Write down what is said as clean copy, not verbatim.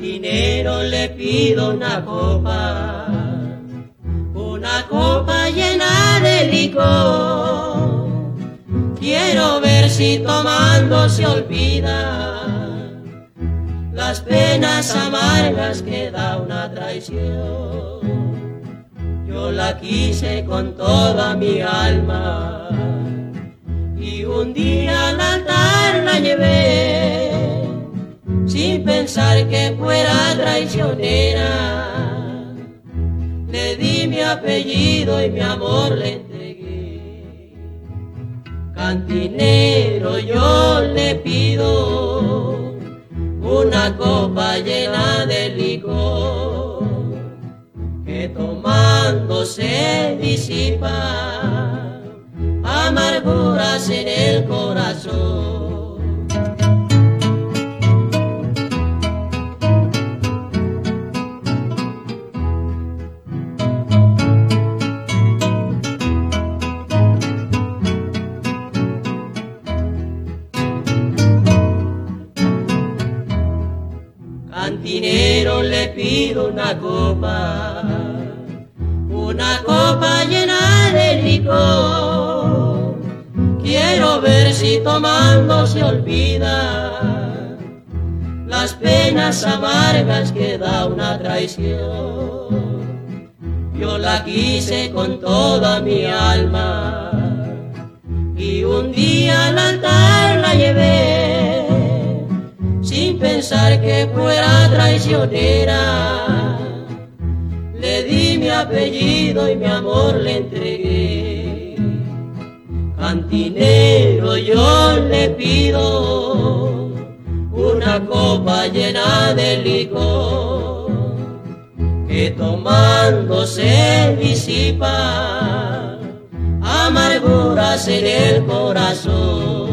Cantinero, le pido una copa llena de licor. Quiero ver si tomando se olvida las penas amargas que da una traición. Yo la quise con toda mi alma y un día al altar la llevé, sin pensar que fuera traicionera. Le di mi apellido y mi amor le entregué. Cantinero, yo le pido una copa llena de licor, que tomando se disipa amarguras en el corazón. Cantinero, le pido una copa llena de licor. Quiero ver si tomando se olvida las penas amargas que da una traición. Yo la quise con toda mi alma y un día al altar la llevé, sin pensar que fuera traicionera. Le di mi apellido y mi amor le entregué. Cantinero, yo le pido una copa llena de licor, que tomando se disipa amarguras en el corazón.